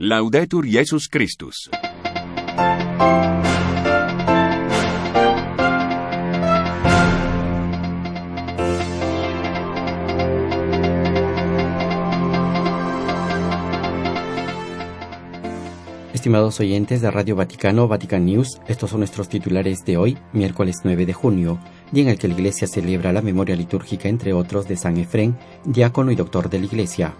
Laudetur Jesus Christus. Estimados oyentes de Radio Vaticano, Vatican News, estos son nuestros titulares de hoy, miércoles 9 de junio, día en el que la Iglesia celebra la memoria litúrgica, entre otros, de San Efrén, diácono y doctor de la Iglesia.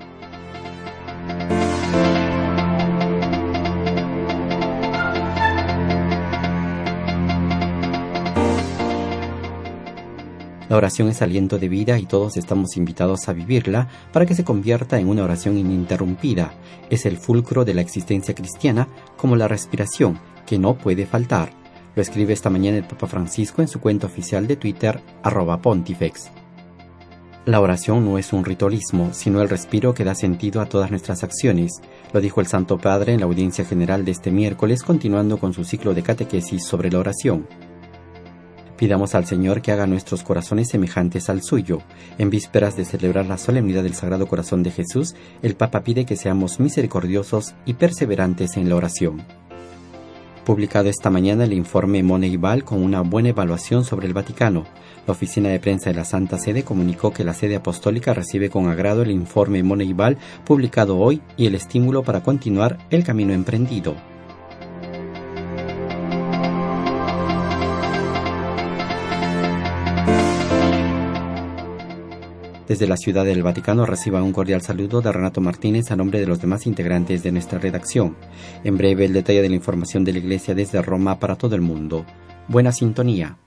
La oración es aliento de vida y todos estamos invitados a vivirla para que se convierta en una oración ininterrumpida. Es el fulcro de la existencia cristiana, como la respiración, que no puede faltar. Lo escribe esta mañana el Papa Francisco en su cuenta oficial de Twitter, @Pontifex. La oración no es un ritualismo, sino el respiro que da sentido a todas nuestras acciones. Lo dijo el Santo Padre en la audiencia general de este miércoles, continuando con su ciclo de catequesis sobre la oración. Pidamos al Señor que haga nuestros corazones semejantes al suyo. En vísperas de celebrar la solemnidad del Sagrado Corazón de Jesús, el Papa pide que seamos misericordiosos y perseverantes en la oración. Publicado esta mañana el informe Moneyball con una buena evaluación sobre el Vaticano. La oficina de prensa de la Santa Sede comunicó que la sede apostólica recibe con agrado el informe Moneyball publicado hoy y el estímulo para continuar el camino emprendido. Desde la Ciudad del Vaticano reciba un cordial saludo de Renato Martínez a nombre de los demás integrantes de nuestra redacción. En breve el detalle de la información de la Iglesia desde Roma para todo el mundo. Buena sintonía.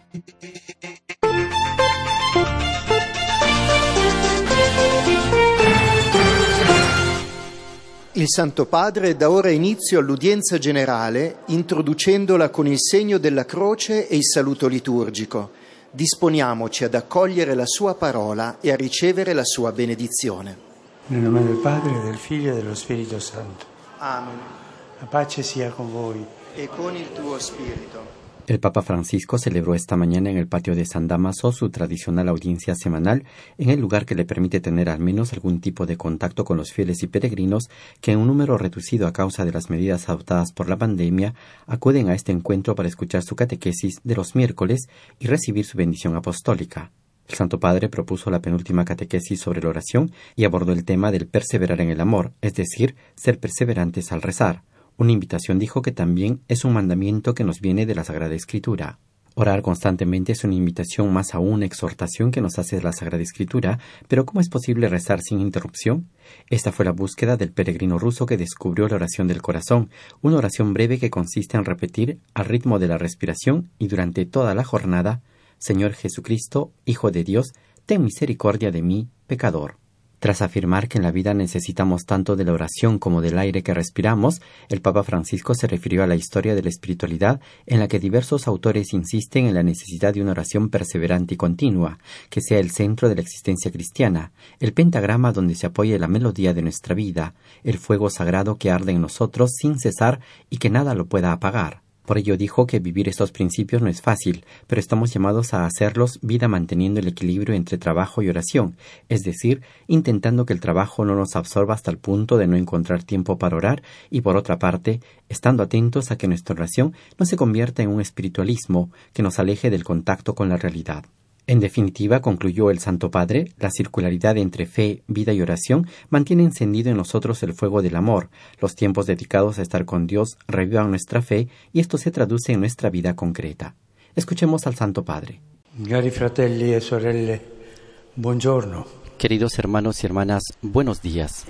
Il Santo Padre dà ora inizio all'udienza generale, introducendola con il segno della croce e il saluto liturgico. Disponiamoci ad accogliere la sua parola e a ricevere la sua benedizione. Nel nome del Padre, del Figlio e dello Spirito Santo. Amen. La pace sia con voi. E con il tuo spirito. El Papa Francisco celebró esta mañana en el patio de San Dámaso su tradicional audiencia semanal en el lugar que le permite tener al menos algún tipo de contacto con los fieles y peregrinos que en un número reducido a causa de las medidas adoptadas por la pandemia acuden a este encuentro para escuchar su catequesis de los miércoles y recibir su bendición apostólica. El Santo Padre propuso la penúltima catequesis sobre la oración y abordó el tema del perseverar en el amor, es decir, ser perseverantes al rezar. Una invitación, dijo, que también es un mandamiento que nos viene de la Sagrada Escritura. Orar constantemente es una invitación, más aún una exhortación que nos hace la Sagrada Escritura, pero ¿cómo es posible rezar sin interrupción? Esta fue la búsqueda del peregrino ruso que descubrió la oración del corazón, una oración breve que consiste en repetir al ritmo de la respiración y durante toda la jornada: Señor Jesucristo, Hijo de Dios, ten misericordia de mí, pecador. Tras afirmar que en la vida necesitamos tanto de la oración como del aire que respiramos, el Papa Francisco se refirió a la historia de la espiritualidad en la que diversos autores insisten en la necesidad de una oración perseverante y continua, que sea el centro de la existencia cristiana, el pentagrama donde se apoye la melodía de nuestra vida, el fuego sagrado que arde en nosotros sin cesar y que nada lo pueda apagar. Por ello dijo que vivir estos principios no es fácil, pero estamos llamados a hacerlos vida manteniendo el equilibrio entre trabajo y oración, es decir, intentando que el trabajo no nos absorba hasta el punto de no encontrar tiempo para orar y, por otra parte, estando atentos a que nuestra oración no se convierta en un espiritualismo que nos aleje del contacto con la realidad. En definitiva, concluyó el Santo Padre, la circularidad entre fe, vida y oración mantiene encendido en nosotros el fuego del amor. Los tiempos dedicados a estar con Dios revivan nuestra fe y esto se traduce en nuestra vida concreta. Escuchemos al Santo Padre. Cari fratelli e sorelle, buongiorno. Queridos hermanos y hermanas, buenos días.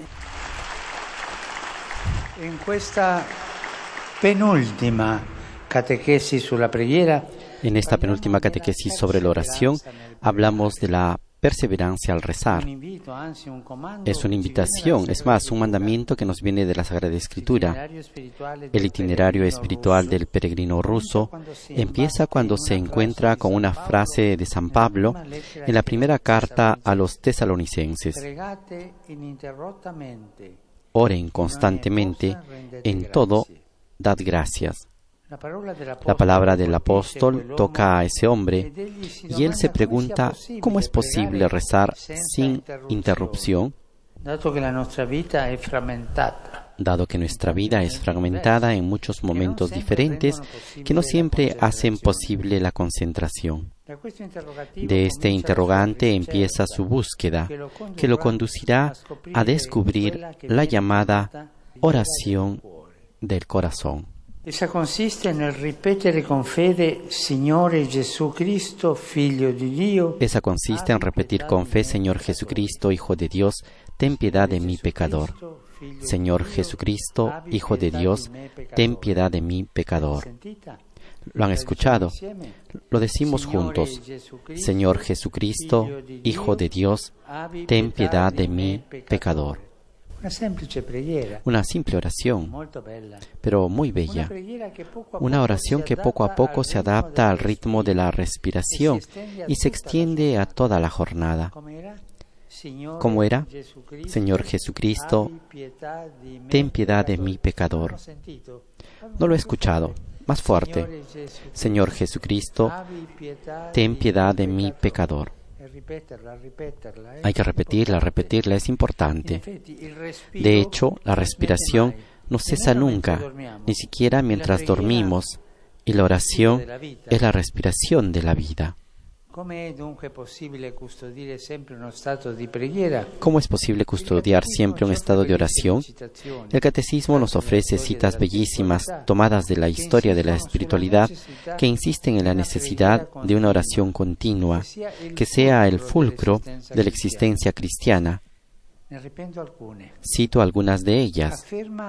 En questa penúltima catequesis sulla preghiera, en esta penúltima catequesis sobre la oración, hablamos de la perseverancia al rezar. Es una invitación, es más, un mandamiento que nos viene de la Sagrada Escritura. El itinerario espiritual del peregrino ruso empieza cuando se encuentra con una frase de San Pablo en la primera carta a los tesalonicenses: oren constantemente, en todo dad gracias. La palabra del apóstol toca a ese hombre y él se pregunta cómo es posible rezar sin interrupción, dado que nuestra vida es fragmentada en muchos momentos diferentes que no siempre hacen posible la concentración. De este interrogante empieza su búsqueda, que lo conducirá a descubrir la llamada oración del corazón. Essa consiste nel ripetere con fede, Signore Gesù Cristo, Figlio di Dio. Esa consiste en repetir con fe, Señor Jesucristo, Hijo de Dios, ten piedad de mí pecador. Señor Jesucristo, Hijo de Dios, ten piedad de mí pecador. ¿Lo han escuchado? Lo decimos juntos. Señor Jesucristo, Hijo de Dios, ten piedad de mí pecador. Una simple oración, pero muy bella. Una oración que poco a poco se adapta al ritmo de la respiración y se extiende a toda la jornada. ¿Cómo era? Señor Jesucristo, ten piedad de mí pecador. No lo he escuchado. Más fuerte. Señor Jesucristo, ten piedad de mí pecador. Hay que repetirla, es importante. De hecho, la respiración no cesa nunca, ni siquiera mientras dormimos, y la oración es la respiración de la vida. ¿Cómo es posible custodiar siempre un estado de oración? El Catecismo nos ofrece citas bellísimas tomadas de la historia de la espiritualidad que insisten en la necesidad de una oración continua, que sea el fulcro de la existencia cristiana. Cito algunas de ellas.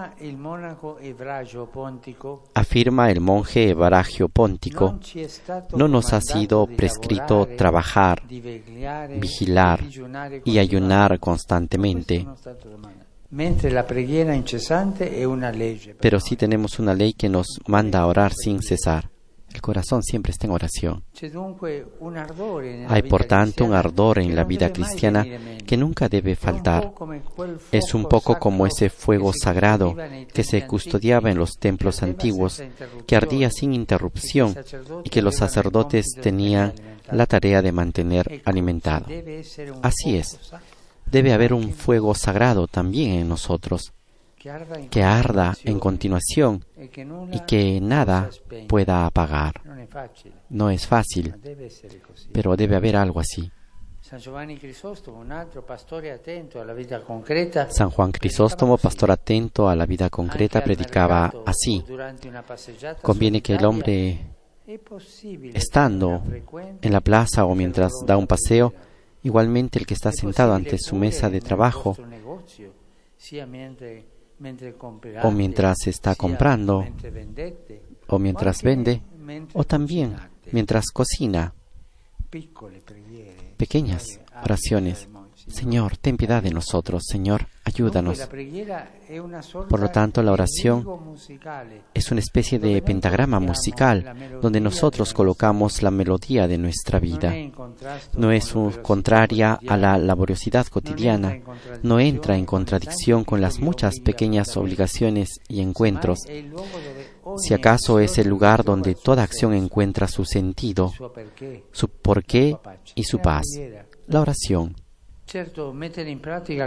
Afirma el monje Evragio Póntico: no nos ha sido prescrito trabajar, vigilar y ayunar constantemente, pero sí tenemos una ley que nos manda a orar sin cesar. El corazón siempre está en oración. Hay, por tanto, un ardor en la vida cristiana que nunca debe faltar. Es un poco como ese fuego sagrado que se custodiaba en los templos antiguos, que ardía sin interrupción y que los sacerdotes tenían la tarea de mantener alimentado. Así es. Debe haber un fuego sagrado también en nosotros, que arda en continuación y que nada pueda apagar. No es fácil, pero debe haber algo así. San Juan Crisóstomo, pastor atento a la vida concreta, predicaba así: conviene que el hombre, estando en la plaza o mientras da un paseo, igualmente el que está sentado ante su mesa de trabajo, o mientras está comprando, o mientras vende, o también mientras cocina, pequeñas oraciones. Señor, ten piedad de nosotros. Señor, ayúdanos. Por lo tanto, la oración es una especie de pentagrama musical donde nosotros colocamos la melodía de nuestra vida. No es contraria a la laboriosidad cotidiana, no entra en contradicción con las muchas pequeñas obligaciones y encuentros. Si acaso es el lugar donde toda acción encuentra su sentido, su porqué y su paz. La oración. Cierto, poner en práctica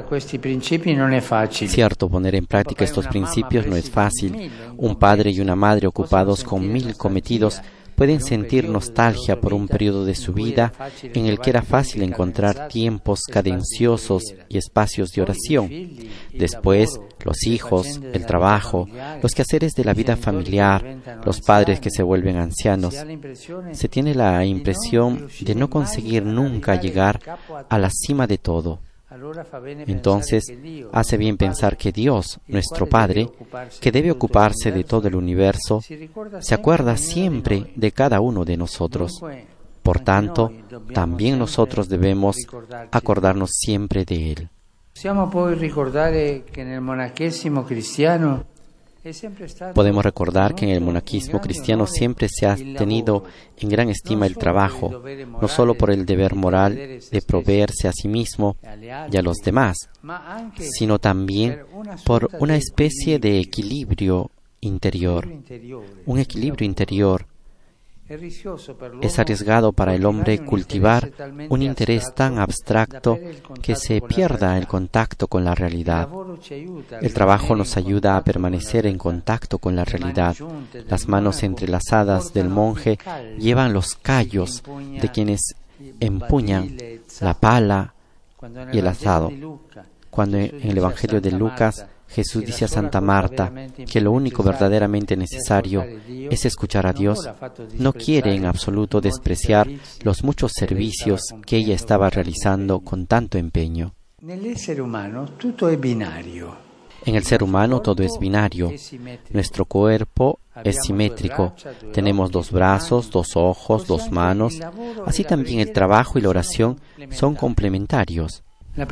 estos principios no es fácil. Un padre y una madre ocupados con 1000 cometidos pueden sentir nostalgia por un periodo de su vida en el que era fácil encontrar tiempos cadenciosos y espacios de oración. Después, los hijos, el trabajo, los quehaceres de la vida familiar, los padres que se vuelven ancianos. Se tiene la impresión de no conseguir nunca llegar a la cima de todo. Entonces, hace bien pensar que Dios, nuestro Padre, que debe ocuparse de todo el universo, se acuerda siempre de cada uno de nosotros. Por tanto, también nosotros debemos acordarnos siempre de Él. Podemos recordar que en el monaquismo cristiano siempre se ha tenido en gran estima el trabajo, no solo por el deber moral de proveerse a sí mismo y a los demás, sino también por una especie de equilibrio interior, un equilibrio interior Es arriesgado para el hombre cultivar un interés tan abstracto que se pierda el contacto con la realidad. El trabajo nos ayuda a permanecer en contacto con la realidad. Las manos entrelazadas del monje llevan los callos de quienes empuñan la pala y el azado. Cuando en el Evangelio de Lucas Jesús dice a Santa Marta que lo único verdaderamente necesario es escuchar a Dios, no quiere en absoluto despreciar los muchos servicios que ella estaba realizando con tanto empeño. En el ser humano todo es binario. Nuestro cuerpo es simétrico. Tenemos 2 brazos, 2 ojos, 2 manos. Así también el trabajo y la oración son complementarios. La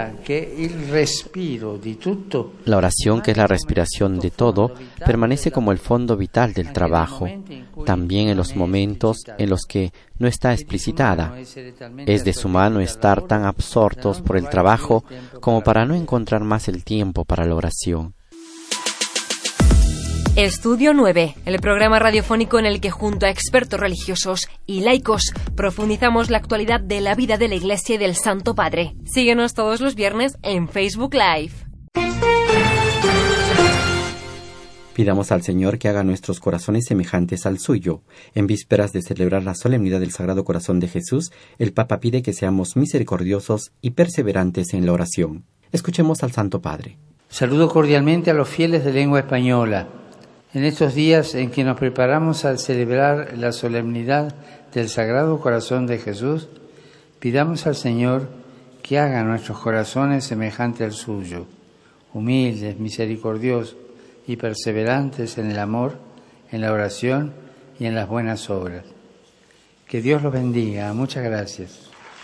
oración, que es la respiración de todo, permanece como el fondo vital del trabajo, también en los momentos en los que no está explicitada. Es desumano estar tan absortos por el trabajo como para no encontrar más el tiempo para la oración. Estudio 9, el programa radiofónico en el que junto a expertos religiosos y laicos profundizamos la actualidad de la vida de la Iglesia y del Santo Padre. Síguenos todos los viernes en Facebook Live. Pidamos al Señor que haga nuestros corazones semejantes al suyo. En vísperas de celebrar la solemnidad del Sagrado Corazón de Jesús, el Papa pide que seamos misericordiosos y perseverantes en la oración. Escuchemos al Santo Padre. Saludo cordialmente a los fieles de lengua española. En estos días en que nos preparamos a celebrar la solemnidad del Sagrado Corazón de Jesús, pidamos al Señor que haga nuestros corazones semejantes al suyo, humildes, misericordiosos y perseverantes en el amor, en la oración y en las buenas obras. Que Dios los bendiga. Muchas gracias.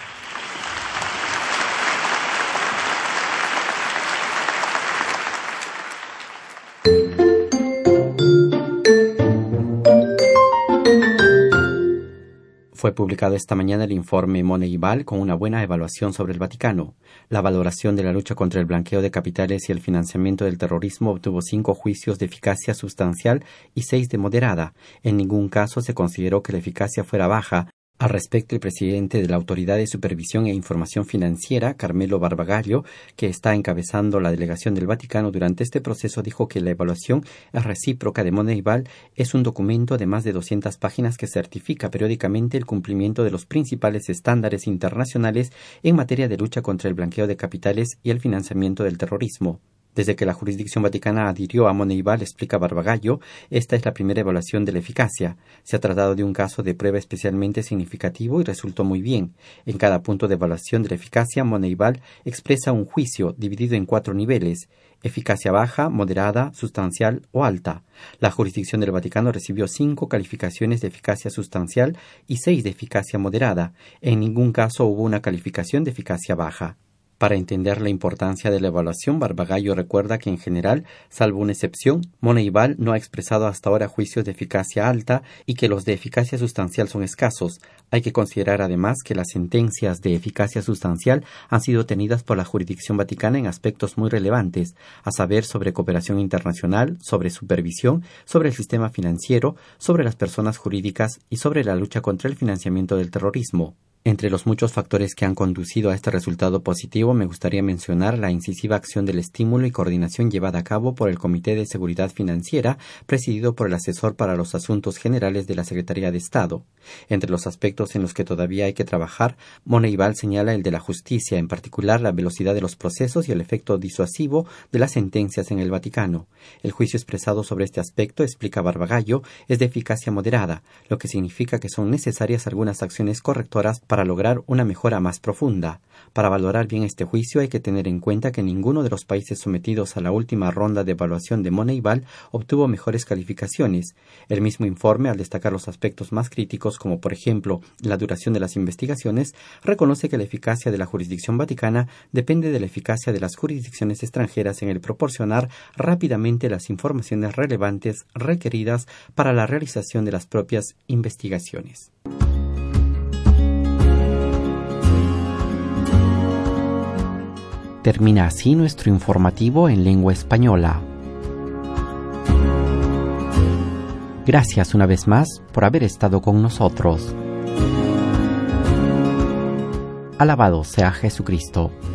Fue publicado esta mañana el informe Moneyball con una buena evaluación sobre el Vaticano. La valoración de la lucha contra el blanqueo de capitales y el financiamiento del terrorismo obtuvo 5 juicios de eficacia sustancial y 6 de moderada. En ningún caso se consideró que la eficacia fuera baja. Al respecto, el presidente de la Autoridad de Supervisión e Información Financiera, Carmelo Barbagallo, que está encabezando la delegación del Vaticano durante este proceso, dijo que la evaluación recíproca de Moneyball es un documento de más de 200 páginas que certifica periódicamente el cumplimiento de los principales estándares internacionales en materia de lucha contra el blanqueo de capitales y el financiamiento del terrorismo. Desde que la jurisdicción vaticana adhirió a Moneyball, explica Barbagallo, esta es la primera evaluación de la eficacia. Se ha tratado de un caso de prueba especialmente significativo y resultó muy bien. En cada punto de evaluación de la eficacia, Moneyball expresa un juicio dividido en 4 niveles: eficacia baja, moderada, sustancial o alta. La jurisdicción del Vaticano recibió 5 calificaciones de eficacia sustancial y 6 de eficacia moderada. En ningún caso hubo una calificación de eficacia baja. Para entender la importancia de la evaluación, Barbagallo recuerda que en general, salvo una excepción, Moneyball no ha expresado hasta ahora juicios de eficacia alta y que los de eficacia sustancial son escasos. Hay que considerar además que las sentencias de eficacia sustancial han sido tenidas por la jurisdicción vaticana en aspectos muy relevantes, a saber, sobre cooperación internacional, sobre supervisión, sobre el sistema financiero, sobre las personas jurídicas y sobre la lucha contra el financiamiento del terrorismo. Entre los muchos factores que han conducido a este resultado positivo, me gustaría mencionar la incisiva acción del estímulo y coordinación llevada a cabo por el Comité de Seguridad Financiera, presidido por el asesor para los asuntos generales de la Secretaría de Estado. Entre los aspectos en los que todavía hay que trabajar, Moneyball señala el de la justicia, en particular la velocidad de los procesos y el efecto disuasivo de las sentencias en el Vaticano. El juicio expresado sobre este aspecto, explica Barbagallo, es de eficacia moderada, lo que significa que son necesarias algunas acciones correctoras para lograr una mejora más profunda. Para valorar bien este juicio hay que tener en cuenta que ninguno de los países sometidos a la última ronda de evaluación de Moneyball obtuvo mejores calificaciones. El mismo informe, al destacar los aspectos más críticos, como por ejemplo la duración de las investigaciones, reconoce que la eficacia de la jurisdicción vaticana depende de la eficacia de las jurisdicciones extranjeras en el proporcionar rápidamente las informaciones relevantes requeridas para la realización de las propias investigaciones. Termina así nuestro informativo en lengua española. Gracias una vez más por haber estado con nosotros. Alabado sea Jesucristo.